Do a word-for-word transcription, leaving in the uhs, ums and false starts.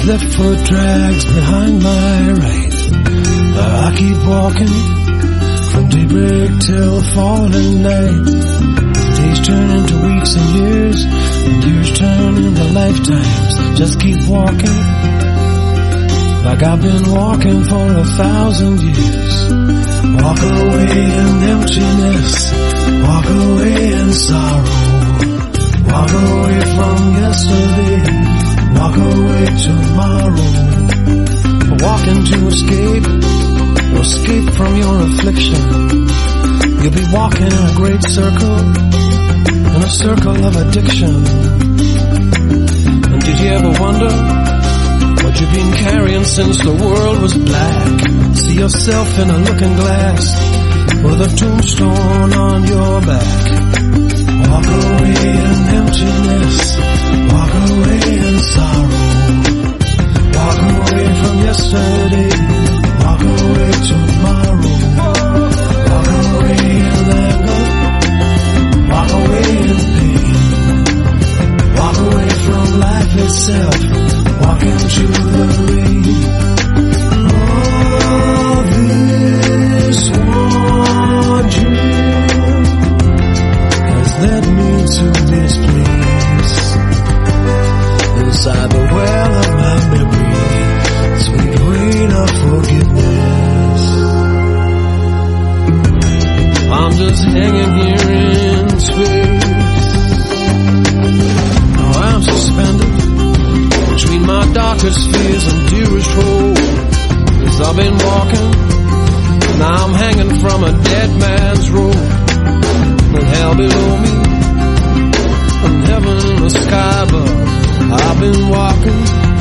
left foot drags behind my right. I keep walking from daybreak till falling night. Days turn into weeks and years, and years turn into lifetimes. Just keep walking, like I've been walking for a thousand years. Walk away in emptiness, walk away in sorrow. Walk away from yesterday, walk away tomorrow. Walking to escape, or escape from your affliction. You'll be walking in a great circle, in a circle of addiction. And did you ever wonder what you've been carrying since the world was black? See yourself in a looking glass with a tombstone on your back. Walk away in emptiness, walk away in sorrow. Walk away from yesterday, walk away tomorrow. Walk away in anger, walk away in pain. Walk away from life itself, walk into the rain. All this one dream has led me to this place, inside the well of my memory, sweet rain of forgiveness. I'm just hanging here in space. Now I'm suspended between my darkest fears and dearest hope. As I've been walking, now I'm hanging from a dead man's rope. And hell below me, and heaven in the sky above. I've been walking